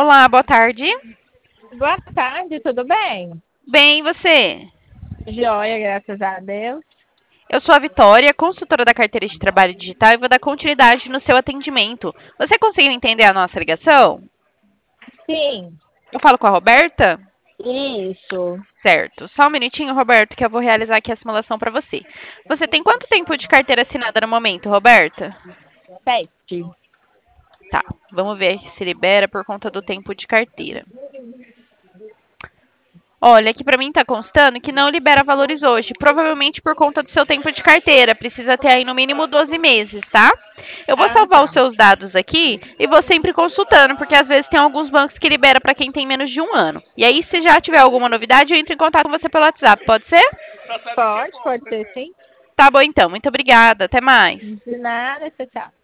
Olá, boa tarde. Boa tarde, tudo bem? Bem, e você? Joia, graças a Deus. Eu sou a Vitória, consultora da carteira de trabalho digital e vou dar continuidade no seu atendimento. Você conseguiu entender a nossa ligação? Sim, Eu falo com a Roberta? isso. Certo. Só um minutinho, Roberto, que eu vou realizar aqui a simulação para você. Você tem quanto tempo de carteira assinada no momento, Roberta? 7. Tá, vamos ver se libera por conta do tempo de carteira. Olha, aqui para mim tá constando que não libera valores hoje, provavelmente por conta do seu tempo de carteira. Precisa ter aí no mínimo 12 meses, tá? Eu vou Ah, salvar os tá. seus dados aqui e vou sempre consultando, porque às vezes tem alguns bancos que libera para quem tem menos de um ano. E aí, se já tiver alguma novidade, eu entro em contato com você pelo WhatsApp, pode ser? Pode ser sim. Tá bom então, muito obrigada, até mais. De nada, tchau, tchau.